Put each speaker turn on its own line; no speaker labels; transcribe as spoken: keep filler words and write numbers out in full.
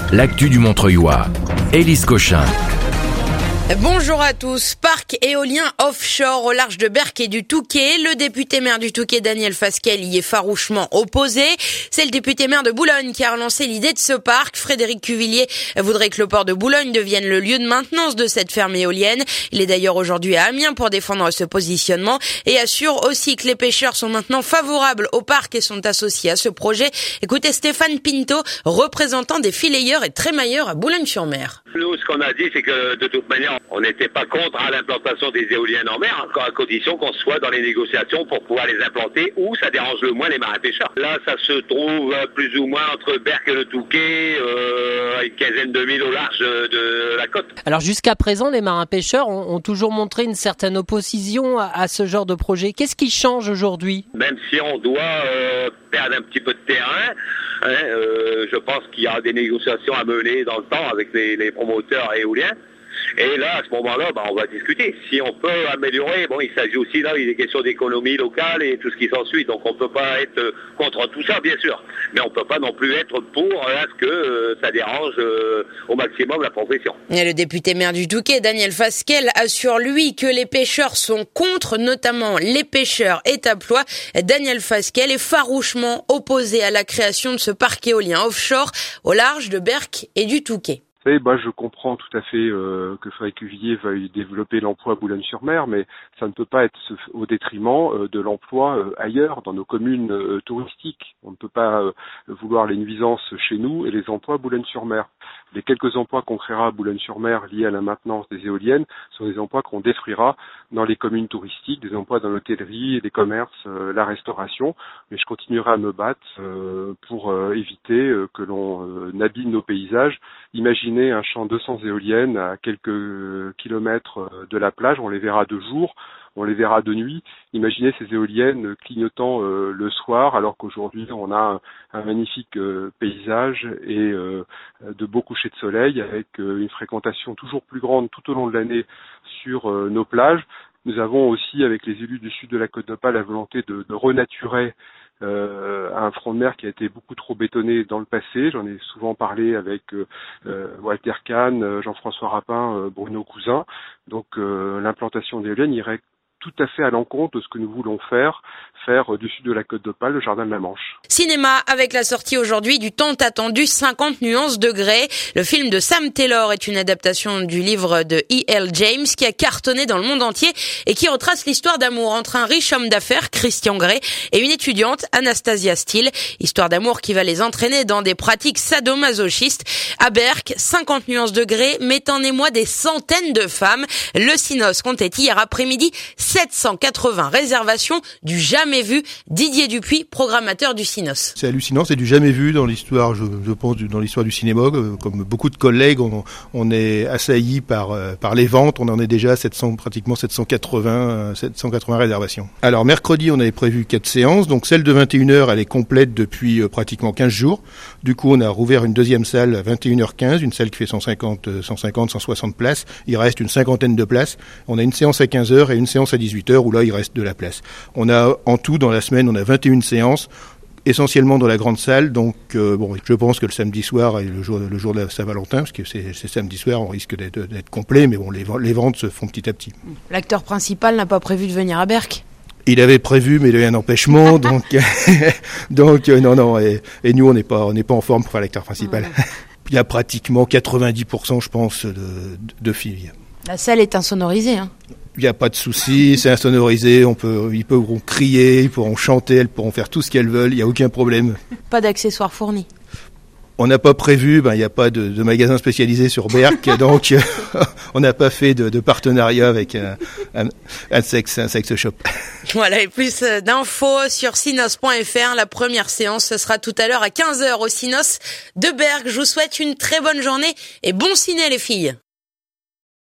l'actu du Montreuilois. Élise Cochin.
Bonjour à tous. Parc éolien offshore au large de Berck et du Touquet. Le député maire du Touquet, Daniel Fasquelle, y est farouchement opposé. C'est le député maire de Boulogne qui a relancé l'idée de ce parc. Frédéric Cuvillier voudrait que le port de Boulogne devienne le lieu de maintenance de cette ferme éolienne. Il est d'ailleurs aujourd'hui à Amiens pour défendre ce positionnement et assure aussi que les pêcheurs sont maintenant favorables au parc et sont associés à ce projet. Écoutez Stéphane Pinto, représentant des fileyeurs et trémailleurs à Boulogne-sur-Mer.
Nous, ce qu'on a dit, c'est que de toute manière, on n'était pas contre à l'implantation des éoliennes en mer, à condition qu'on soit dans les négociations pour pouvoir les implanter où ça dérange le moins les marins pêcheurs. Là, ça se trouve plus ou moins entre Berck et le Touquet, euh, à une quinzaine de milles au large de la côte.
Alors jusqu'à présent, les marins pêcheurs ont, ont toujours montré une certaine opposition à, à ce genre de projet. Qu'est-ce qui change aujourd'hui ?
Même si on doit euh, perdre un petit peu de terrain, hein, euh, je pense qu'il y a des négociations à mener dans le temps avec les, les promoteurs éoliens. Et là, à ce moment-là, bah, on va discuter. Si on peut améliorer, bon, il s'agit aussi là, il y a des questions d'économie locale et tout ce qui s'ensuit. Donc, on ne peut pas être contre tout ça, bien sûr. Mais on ne peut pas non plus être pour à ce que euh, ça dérange euh, au maximum la profession.
Et le député maire du Touquet, Daniel Fasquelle, assure lui que les pêcheurs sont contre, notamment les pêcheurs étaplois. Daniel Fasquelle est farouchement opposé à la création de ce parc éolien offshore au large de Berck et du Touquet.
Et bah, je comprends tout à fait euh, que Frédéric Cuvillier veuille développer l'emploi à Boulogne-sur-Mer, mais ça ne peut pas être au détriment euh, de l'emploi euh, ailleurs, dans nos communes euh, touristiques. On ne peut pas euh, vouloir les nuisances chez nous et les emplois à Boulogne-sur-Mer. Les quelques emplois qu'on créera à Boulogne-sur-Mer liés à la maintenance des éoliennes sont des emplois qu'on détruira dans les communes touristiques, des emplois dans l'hôtellerie, les commerces, euh, la restauration. Mais je continuerai à me battre euh, pour euh, éviter euh, que l'on euh, n'abîme nos paysages. Imaginez un champ de deux cents éoliennes à quelques kilomètres de la plage, on les verra de jour, on les verra de nuit. Imaginez ces éoliennes clignotant euh, le soir, alors qu'aujourd'hui on a un, un magnifique euh, paysage et euh, de beaux couchers de soleil avec euh, une fréquentation toujours plus grande tout au long de l'année sur euh, nos plages. Nous avons aussi, avec les élus du sud de la Côte d'Opale, la volonté de, de renaturer Euh, un front de mer qui a été beaucoup trop bétonné dans le passé. J'en ai souvent parlé avec euh, Walter Kahn, Jean-François Rapin, euh, Bruno Cousin. Donc euh, l'implantation d'éoliennes irait tout à fait à l'encontre de ce que nous voulons faire, faire euh, du sud de la Côte d'Opale, le jardin de la Manche.
Cinéma, avec la sortie aujourd'hui du tant attendu cinquante nuances de Grey. Le film de Sam Taylor est une adaptation du livre de E L James qui a cartonné dans le monde entier et qui retrace l'histoire d'amour entre un riche homme d'affaires, Christian Grey, et une étudiante, Anastasia Steele. Histoire d'amour qui va les entraîner dans des pratiques sadomasochistes. À Berck, cinquante nuances de Grey met en émoi des centaines de femmes. Le Cinos comptait hier après-midi sept cent quatre-vingts réservations du jamais vu. Didier Dupuis, programmateur du Cinos.
C'est hallucinant, c'est du jamais vu dans l'histoire, je, je pense, dans l'histoire du cinéma. Comme beaucoup de collègues, on, on est assaillis par, par les ventes. On en est déjà à sept cents, pratiquement sept cent quatre-vingts, sept cent quatre-vingts réservations. Alors, mercredi, on avait prévu quatre séances. Donc, celle de vingt et une heures, elle est complète depuis euh, pratiquement quinze jours. Du coup, on a rouvert une deuxième salle à vingt et une heures quinze, une salle qui fait cent cinquante, cent cinquante, cent soixante places. Il reste une cinquantaine de places. On a une séance à quinze heures et une séance à dix-huit heures où là, il reste de la place. On a, en tout, dans la semaine, on a vingt et une séances, essentiellement dans la grande salle. Donc, euh, bon, je pense que le samedi soir et le jour, le jour de la Saint-Valentin, parce que c'est, c'est samedi soir, on risque d'être, d'être complet, mais bon, les, les ventes se font petit à petit.
L'acteur principal n'a pas prévu de venir à Berck ?
Il avait prévu, mais il a eu un empêchement, donc, donc, euh, non, non, et, et nous, on n'est pas, on n'est pas en forme pour faire l'acteur principal. Mmh. Il y a pratiquement quatre-vingt-dix pour cent, je pense, de, de filles.
La salle est insonorisée, hein.
Il n'y a pas de souci, c'est insonorisé, on peut, ils pourront crier, ils pourront chanter, elles pourront faire tout ce qu'elles veulent, il n'y a aucun problème.
Pas d'accessoires fournis.
On n'a pas prévu, ben il n'y a pas de, de magasin spécialisé sur Berck, donc on n'a pas fait de, de partenariat avec un, un, un sex, un sex shop.
Voilà, et plus d'infos sur cinos point f r. La première séance, ce sera tout à l'heure à quinze heures au Cinos de Berck. Je vous souhaite une très bonne journée et bon ciné les filles.